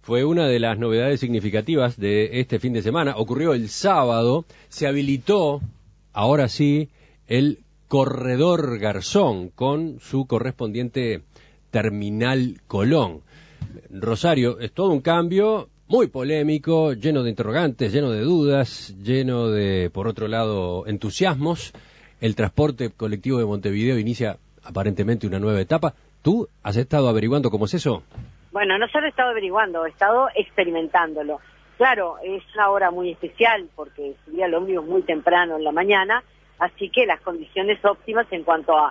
fue una de las novedades significativas de este fin de semana. Ocurrió el sábado, se habilitó, ahora sí, el Corredor Garzón con su correspondiente Terminal Colón. Rosario, es todo un cambio muy polémico, lleno de interrogantes, lleno de dudas, lleno de, por otro lado, entusiasmos. El transporte colectivo de Montevideo inicia aparentemente una nueva etapa. ¿Tú has estado averiguando cómo es eso? Bueno, no solo he estado averiguando, he estado experimentándolo. Claro, es una hora muy especial porque subía el ómnibus muy temprano en la mañana, así que las condiciones óptimas en cuanto a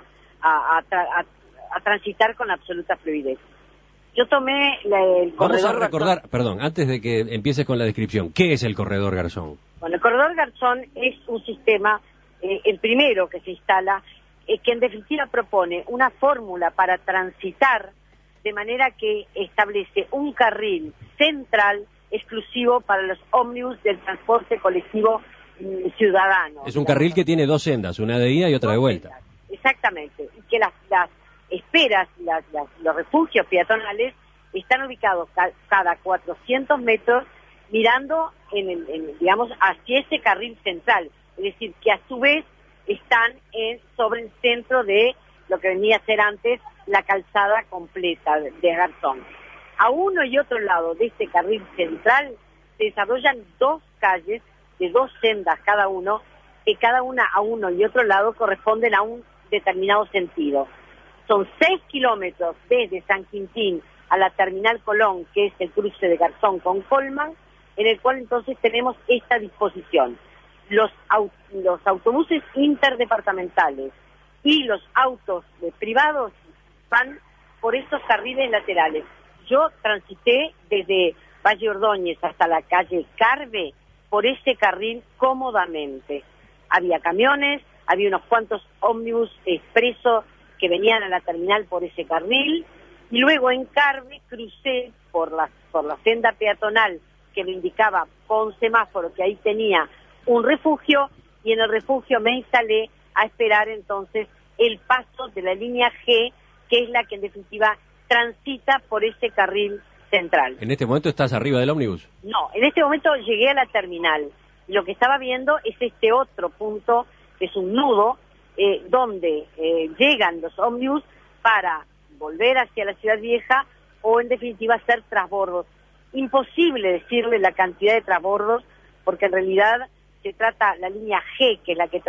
transitar con absoluta fluidez. Yo tomé el corredor. Vamos a recordar, perdón, antes de que empieces con la descripción, ¿qué es el Corredor Garzón? Bueno, el Corredor Garzón es un sistema, el primero que se instala, que en definitiva propone una fórmula para transitar de manera que establece un carril central exclusivo para los ómnibus del transporte colectivo ciudadano. Es un carril que tiene dos sendas, una de ida y otra de vuelta. Exactamente, y que las esperas, los refugios peatonales están ubicados cada 400 metros mirando digamos, hacia ese carril central, es decir, que a su vez están sobre el centro de lo que venía a ser antes la calzada completa de Garzón. A uno y otro lado de este carril central se desarrollan dos calles de dos sendas cada uno, que cada una a uno y otro lado corresponden a un determinado sentido. Son 6 kilómetros desde San Quintín a la Terminal Colón, que es el cruce de Garzón con Colman, en el cual entonces tenemos esta disposición. Los autobuses interdepartamentales y los autos privados van por estos carriles laterales. Yo transité desde Valle Ordóñez hasta la calle Carve por ese carril cómodamente. Había camiones, había unos cuantos ómnibus expresos que venían a la terminal por ese carril, y luego en Carve crucé por la senda peatonal que me indicaba con semáforo que ahí tenía un refugio, y en el refugio me instalé a esperar entonces el paso de la línea G, que es la que en definitiva transita por ese carril central. ¿En este momento estás arriba del ómnibus? No, en este momento llegué a la terminal. Lo que estaba viendo es este otro punto, que es un nudo, donde llegan los ómnibus para volver hacia la Ciudad Vieja o en definitiva hacer transbordos. Imposible decirle la cantidad de transbordos, porque en realidad se trata la línea G, que es la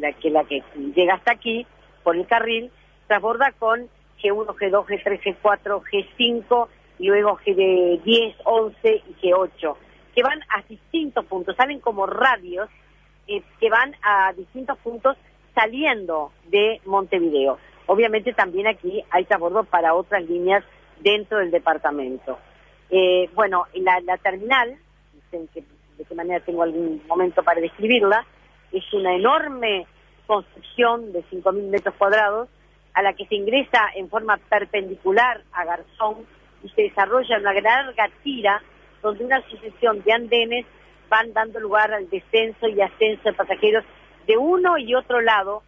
que llega hasta aquí por el carril, transborda con G1, G2, G3, G4, G5 y luego G10, 11 y G8, que van a distintos puntos, salen como radios que van a distintos puntos saliendo de Montevideo. Obviamente también aquí hay transbordo para otras líneas dentro del departamento. Bueno, la terminal, de qué manera tengo algún momento para describirla, es una enorme construcción de 5.000 metros cuadrados a la que se ingresa en forma perpendicular a Garzón y se desarrolla una larga tira donde una sucesión de andenes van dando lugar al descenso y ascenso de pasajeros de uno y otro lado,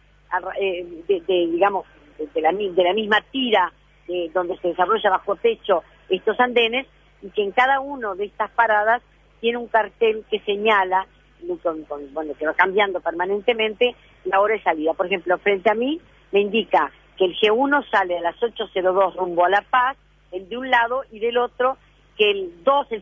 digamos, de la misma tira donde se desarrolla bajo techo estos andenes, y que en cada uno de estas paradas tiene un cartel que señala, bueno, que va cambiando permanentemente la hora de salida. Por ejemplo, frente a mí me indica que el G1 sale a las 8:02 rumbo a La Paz, el de un lado, y del otro que el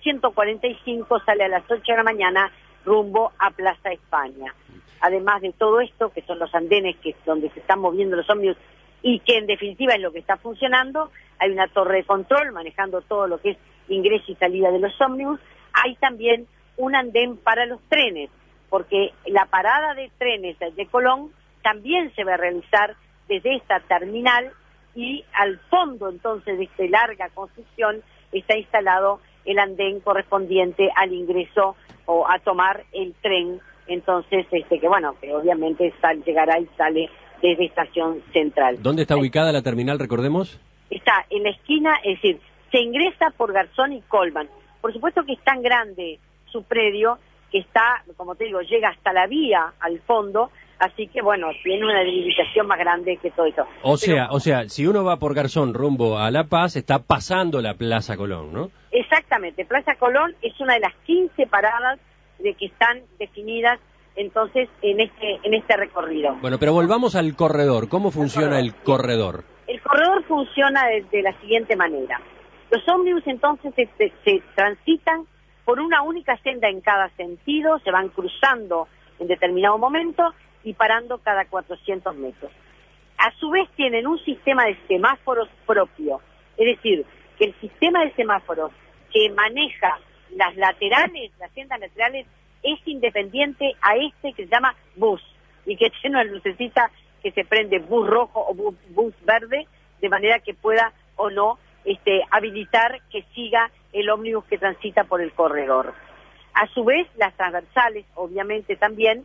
145 sale a las 8 de la mañana rumbo a Plaza España. Además de todo esto, que son los andenes donde se están moviendo los ómnibus y que en definitiva es lo que está funcionando, hay una torre de control manejando todo lo que es ingreso y salida de los ómnibus. Hay también un andén para los trenes, porque la parada de trenes de Colón también se va a realizar desde esta terminal, y al fondo entonces de esta larga construcción está instalado el andén correspondiente al ingreso o a tomar el tren, entonces que obviamente llegará y sale desde Estación Central. ¿Dónde está ubicada la terminal, recordemos? Está en la esquina, es decir, se ingresa por Garzón y Colman. Por supuesto que es tan grande su predio que está, como te digo, llega hasta la vía al fondo, así que bueno, tiene una delimitación más grande que todo eso. O sea, si uno va por Garzón rumbo a La Paz, está pasando la Plaza Colón, ¿no? Exactamente, Plaza Colón es una de las 15 paradas de que están definidas entonces en este recorrido. Bueno, pero volvamos al corredor. ¿Cómo funciona el corredor? El corredor funciona de la siguiente manera. Los ómnibus entonces se transitan por una única senda en cada sentido, se van cruzando en determinado momento y parando cada 400 metros. A su vez tienen un sistema de semáforos propio, es decir, que el sistema de semáforos que maneja las laterales, las sendas laterales, es independiente a este que se llama bus, y que tiene una lucecita que se prende bus rojo o bus verde, de manera que pueda o no habilitar que siga el ómnibus que transita por el corredor. A su vez, las transversales, obviamente también,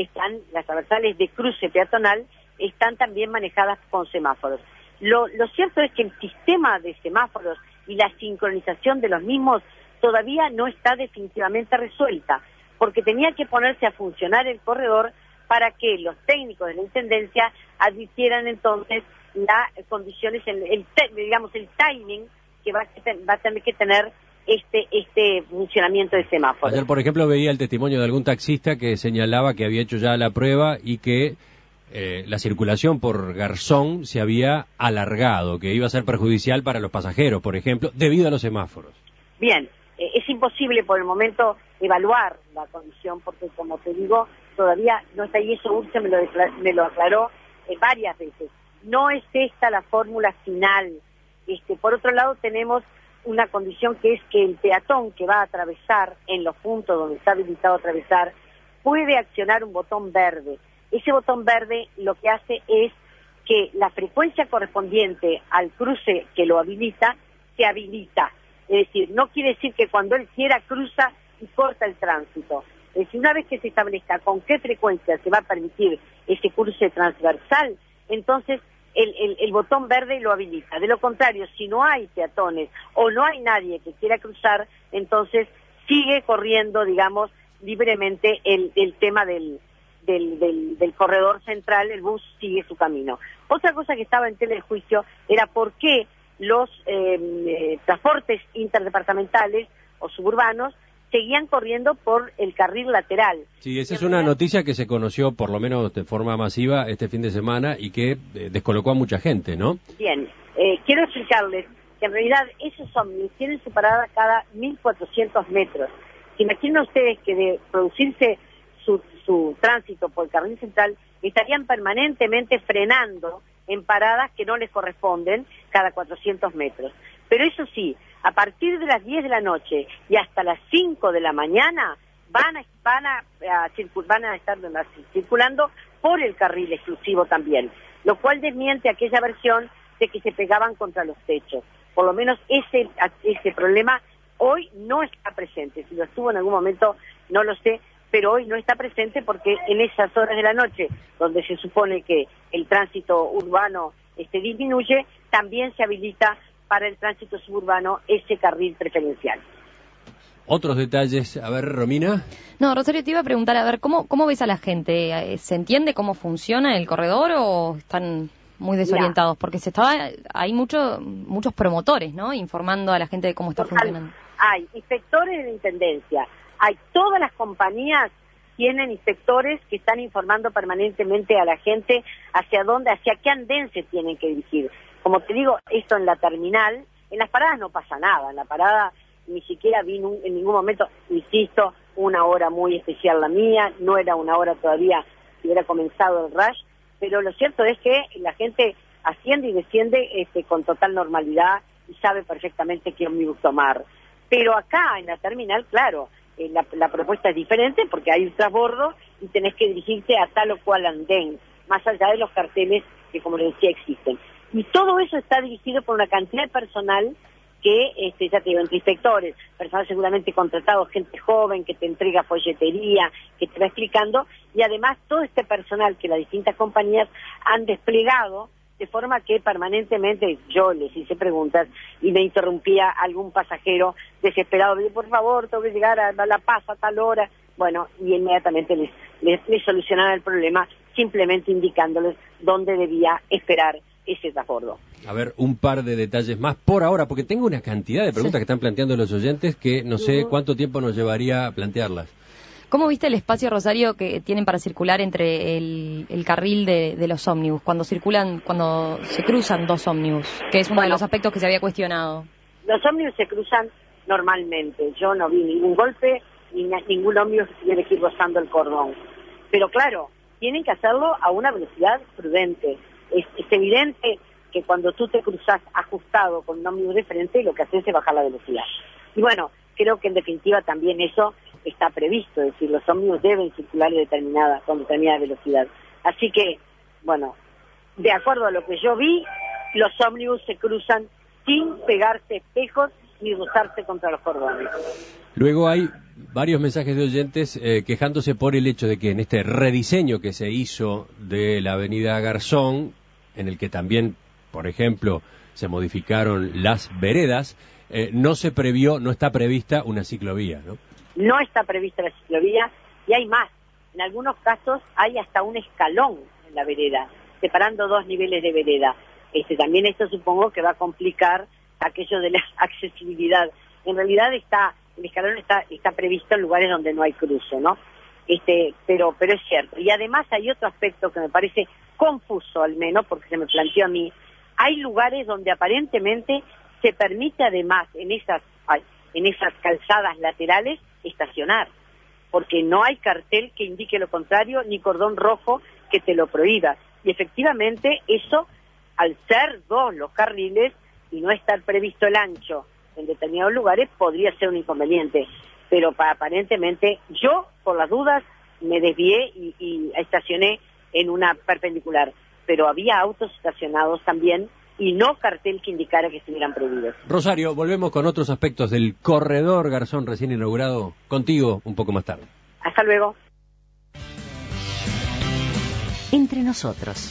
las transversales de cruce peatonal, están también manejadas con semáforos. Lo cierto es que el sistema de semáforos y la sincronización de los mismos todavía no está definitivamente resuelta, porque tenía que ponerse a funcionar el corredor para que los técnicos de la Intendencia advirtieran entonces las condiciones, el timing que va a tener que tener este funcionamiento de semáforos. Ayer, por ejemplo, veía el testimonio de algún taxista que señalaba que había hecho ya la prueba y que la circulación por Garzón se había alargado, que iba a ser perjudicial para los pasajeros, por ejemplo, debido a los semáforos. Bien, es imposible por el momento evaluar la condición, porque como te digo, todavía no está ahí, eso Urce me lo aclaró varias veces. No es esta la fórmula final. Por otro lado, tenemos una condición que es que el peatón que va a atravesar en los puntos donde está habilitado a atravesar puede accionar un botón verde. Ese botón verde lo que hace es que la frecuencia correspondiente al cruce que lo habilita, se habilita. Es decir, no quiere decir que cuando él quiera cruza y corta el tránsito. Es decir, una vez que se establezca con qué frecuencia se va a permitir ese cruce transversal, entonces el botón verde lo habilita. De lo contrario, si no hay peatones o no hay nadie que quiera cruzar, entonces sigue corriendo, digamos, libremente el tema del corredor central, el bus sigue su camino. Otra cosa que estaba en tela de juicio era por qué los transportes interdepartamentales o suburbanos seguían corriendo por el carril lateral. Sí, esa es una noticia que se conoció por lo menos de forma masiva este fin de semana y que descolocó a mucha gente, ¿no? Bien, quiero explicarles que en realidad esos ómnibus tienen su parada cada 1.400 metros. Imaginen ustedes que de producirse su tránsito por el carril central estarían permanentemente frenando en paradas que no les corresponden cada 400 metros. Pero eso sí, a partir de las 10 de la noche y hasta las 5 de la mañana van a estar circulando por el carril exclusivo también, lo cual desmiente aquella versión de que se pegaban contra los techos. Por lo menos ese problema hoy no está presente. Si lo estuvo en algún momento, no lo sé, pero hoy no está presente porque en esas horas de la noche, donde se supone que el tránsito urbano disminuye, también se habilita para el tránsito suburbano ese carril preferencial. Otros detalles, a ver, Romina. No, Rosario, te iba a preguntar, a ver, ¿cómo ves a la gente? ¿Se entiende cómo funciona el corredor o están muy desorientados? Porque hay muchos promotores, ¿no?, informando a la gente de cómo está funcionando. Hay inspectores de la Intendencia, hay todas las compañías tienen inspectores que están informando permanentemente a la gente hacia qué andén se tienen que dirigir. Como te digo, esto en la terminal, en las paradas no pasa nada, en la parada ni siquiera vi en ningún momento, insisto, una hora muy especial la mía, no era una hora todavía si hubiera comenzado el rush, pero lo cierto es que la gente asciende y desciende con total normalidad y sabe perfectamente qué ómnibus tomar. Pero acá en la terminal, claro, la propuesta es diferente porque hay un transbordo y tenés que dirigirte a tal o cual andén, más allá de los carteles que, como les decía, existen. Y todo eso está dirigido por una cantidad de personal que, ya te digo, entre inspectores, personal seguramente contratado, gente joven que te entrega folletería, que te va explicando, y además todo este personal que las distintas compañías han desplegado, de forma que permanentemente yo les hice preguntas y me interrumpía algún pasajero desesperado, por favor, tengo que llegar a La Paz a tal hora, bueno, y inmediatamente les solucionaba el problema simplemente indicándoles dónde debía esperar ese transbordo. A ver, un par de detalles más por ahora, porque tengo una cantidad de preguntas que están planteando los oyentes que no sé cuánto tiempo nos llevaría a plantearlas. ¿Cómo viste el espacio, Rosario, que tienen para circular entre el carril de los ómnibus, cuando se cruzan dos ómnibus, que es uno de los aspectos que se había cuestionado? Los ómnibus se cruzan normalmente. Yo no vi ningún golpe, ni ningún ómnibus que tuviera que ir rozando el cordón. Pero claro, tienen que hacerlo a una velocidad prudente. Es evidente que cuando tú te cruzas ajustado con un ómnibus de frente, lo que haces es bajar la velocidad. Y bueno, creo que en definitiva también eso está previsto, es decir, los ómnibus deben circular con determinada velocidad. Así que, bueno, de acuerdo a lo que yo vi, los ómnibus se cruzan sin pegarse espejos ni rozarse contra los cordones. Luego hay varios mensajes de oyentes quejándose por el hecho de que en este rediseño que se hizo de la avenida Garzón, en el que también, por ejemplo, se modificaron las veredas, no está prevista una ciclovía, ¿no? No está prevista la ciclovía y hay más. En algunos casos hay hasta un escalón en la vereda, separando dos niveles de vereda. También esto supongo que va a complicar aquello de la accesibilidad. En realidad el escalón está previsto en lugares donde no hay cruce, ¿no? Pero es cierto. Y además hay otro aspecto que me parece confuso, al menos, porque se me planteó a mí. Hay lugares donde aparentemente se permite además en esas calzadas laterales estacionar, porque no hay cartel que indique lo contrario, ni cordón rojo que te lo prohíba. Y efectivamente eso, al ser dos los carriles y no estar previsto el ancho en determinados lugares, podría ser un inconveniente. Pero aparentemente yo, por las dudas, me desvié y estacioné en una perpendicular. Pero había autos estacionados también y no cartel que indicara que estuvieran prohibidos. Rosario, volvemos con otros aspectos del corredor Garzón recién inaugurado, contigo un poco más tarde. Hasta luego. Entre nosotros.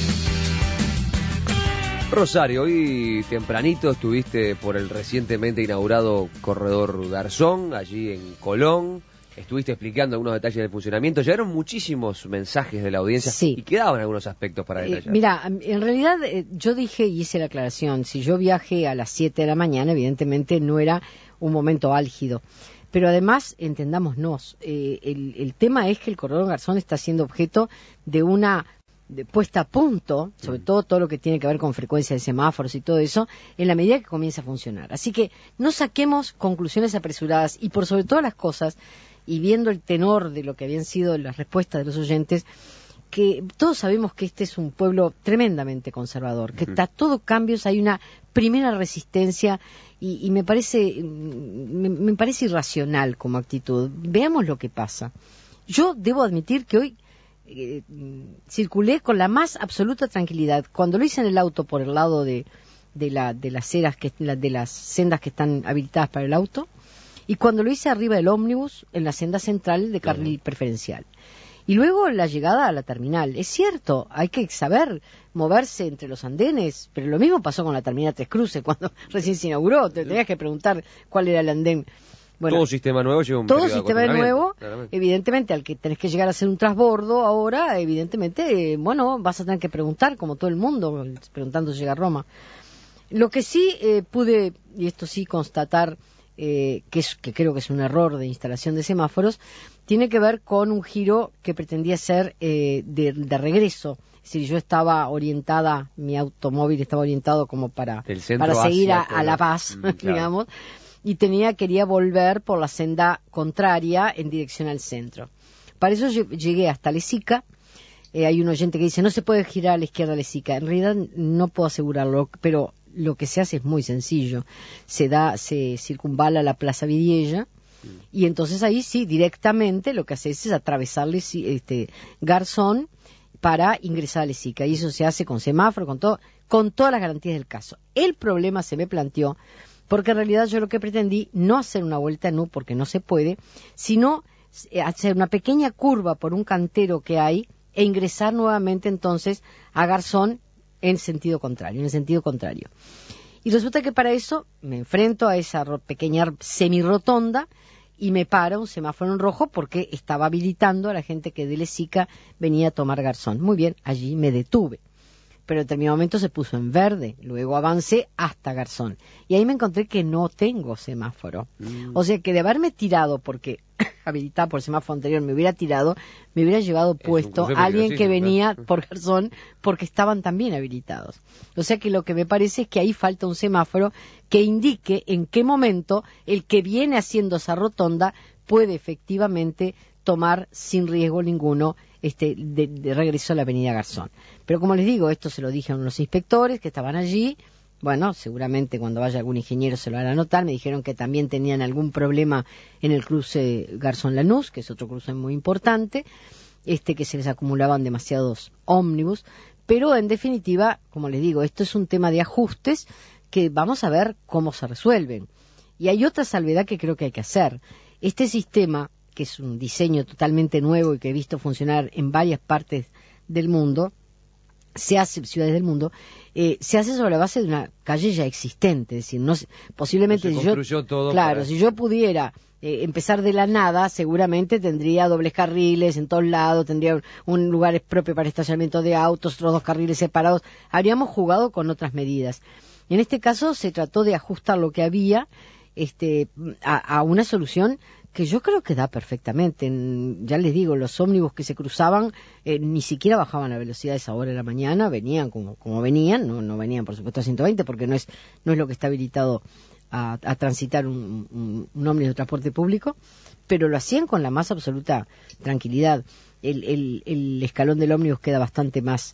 Rosario, hoy tempranito estuviste por el recientemente inaugurado corredor Garzón, allí en Colón. Estuviste explicando algunos detalles del funcionamiento. Llegaron muchísimos mensajes de la audiencia y quedaban algunos aspectos para detallar. Mira, en realidad yo dije y hice la aclaración, si yo viajé a las 7 de la mañana, evidentemente no era un momento álgido. Pero además, entendámonos, el tema es que el corredor Garzón está siendo objeto de una puesta a punto, sobre todo lo que tiene que ver con frecuencia de semáforos y todo eso, en la medida que comienza a funcionar. Así que no saquemos conclusiones apresuradas y por sobre todas las cosas, y viendo el tenor de lo que habían sido las respuestas de los oyentes, que todos sabemos que este es un pueblo tremendamente conservador, que a todo cambios hay una primera resistencia y me parece irracional como actitud. Veamos lo que pasa. Yo debo admitir que hoy circulé con la más absoluta tranquilidad. Cuando lo hice en el auto por el lado de las sendas que están habilitadas para el auto, y cuando lo hice arriba del ómnibus en la senda central de carril preferencial. Y luego la llegada a la terminal. Es cierto, hay que saber moverse entre los andenes, pero lo mismo pasó con la terminal Tres Cruces cuando recién se inauguró. Te tenías que preguntar cuál era el andén. Bueno, todo sistema nuevo lleva un todo periodo sistema de nuevo, claramente. Evidentemente, al que tenés que llegar a hacer un transbordo ahora, evidentemente, vas a tener que preguntar, como todo el mundo, preguntando si llega a Roma. Lo que sí pude, y esto sí, constatar, que creo que es un error de instalación de semáforos, tiene que ver con un giro que pretendía ser de regreso. Es decir, yo estaba orientada, mi automóvil estaba orientado como para seguir a La Paz, digamos, y quería volver por la senda contraria en dirección al centro. Para eso llegué hasta Lesica. Hay un oyente que dice, no se puede girar a la izquierda a Lesica. En realidad no puedo asegurarlo, pero lo que se hace es muy sencillo. Se circunvala la Plaza Vidiella, y entonces ahí sí, directamente lo que haces es atravesarle Garzón para ingresar a Lesica. Y eso se hace con semáforo, con todas las garantías del caso. El problema se me planteó porque en realidad yo lo que pretendí, no hacer una vuelta en U porque no se puede, sino hacer una pequeña curva por un cantero que hay e ingresar nuevamente entonces a Garzón en el sentido contrario. Y resulta que para eso me enfrento a esa pequeña semirrotonda y me para un semáforo en rojo porque estaba habilitando a la gente que de Lesica venía a tomar Garzón. Muy bien, allí me detuve. Pero en determinado momento se puso en verde, luego avancé hasta Garzón. Y ahí me encontré que no tengo semáforo. O sea que de haberme tirado, porque habilitado por el semáforo anterior, me hubiera tirado, me hubiera llevado puesto a alguien que venía por Garzón porque estaban también habilitados. O sea que lo que me parece es que ahí falta un semáforo que indique en qué momento el que viene haciendo esa rotonda puede efectivamente tomar sin riesgo ninguno de regreso a la avenida Garzón. Pero como les digo, esto se lo dije a unos inspectores que estaban allí. Bueno, seguramente cuando vaya algún ingeniero se lo hará notar. Me dijeron que también tenían algún problema en el cruce Garzón-Lanús, que es otro cruce muy importante, que se les acumulaban demasiados ómnibus. Pero en definitiva, como les digo, esto es un tema de ajustes que vamos a ver cómo se resuelven. Y hay otra salvedad que creo que hay que hacer. Este sistema, que es un diseño totalmente nuevo y que he visto funcionar en varias partes del mundo, ciudades del mundo, se hace sobre la base de una calle ya existente, es decir, posiblemente si yo pudiera empezar de la nada, seguramente tendría dobles carriles en todos lados, tendría un lugar propio para estacionamiento de autos, otros 2 carriles separados, habríamos jugado con otras medidas. En este caso se trató de ajustar lo que había a una solución que yo creo que da perfectamente. Ya les digo, los ómnibus que se cruzaban ni siquiera bajaban la velocidad a esa hora de la mañana, venían como venían, no venían por supuesto a 120 porque no es lo que está habilitado a transitar un ómnibus de transporte público, pero lo hacían con la más absoluta tranquilidad. El escalón del ómnibus queda bastante más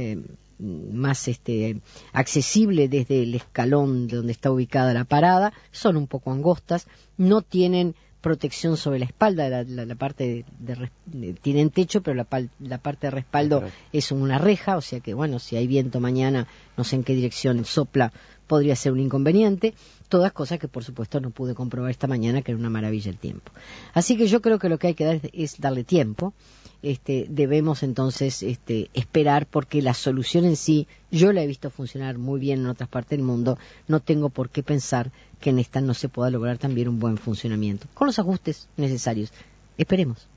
accesible desde el escalón de donde está ubicada la parada, son un poco angostas, no tienen protección sobre la espalda, la parte tienen techo, pero la parte de respaldo es una reja, o sea que bueno, si hay viento mañana, no sé en qué dirección sopla, podría ser un inconveniente, todas cosas que por supuesto no pude comprobar esta mañana, que era una maravilla el tiempo. Así que yo creo que lo que hay que dar es darle tiempo. Debemos entonces esperar, porque la solución en sí yo la he visto funcionar muy bien en otras partes del mundo, no tengo por qué pensar que en esta no se pueda lograr también un buen funcionamiento, con los ajustes necesarios. Esperemos.